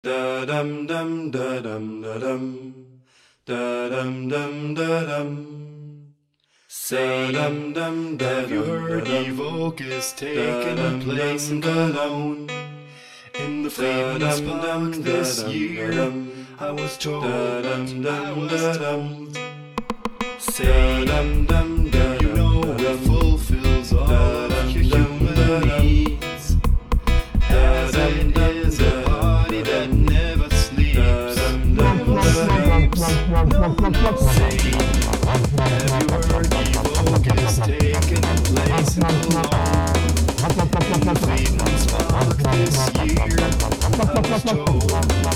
Da dum dum da dum da dum da dum dum da dum. Say, Have you heard Evoke is taking place in Cologne? In the Fleetwood Spark this year, I was told, Say, you know it fulfills all of your human needs, as it is a party that never sleeps. Say, have you heard Evoke is taking place in Cologne? In the Fleetwood Spark this year, I was told,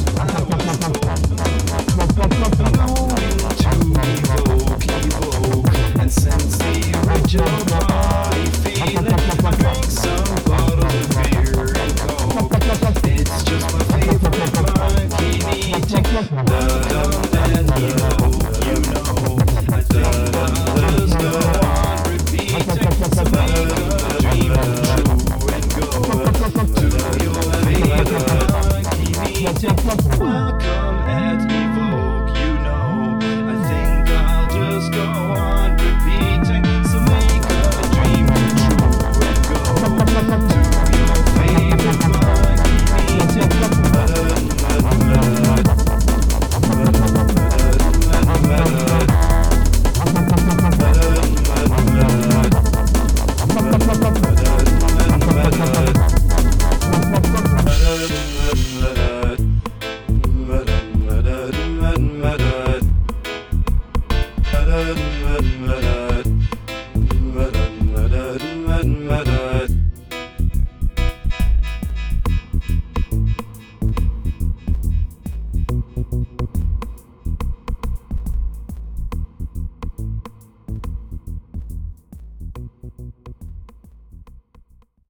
Evoke, and sense the original party feeling. I drank some bottles of beer and coke. It's just my favorite martini. And Evoke, you know, I think others go on repeating. So better dream true and go to your favorite martini. Welcome at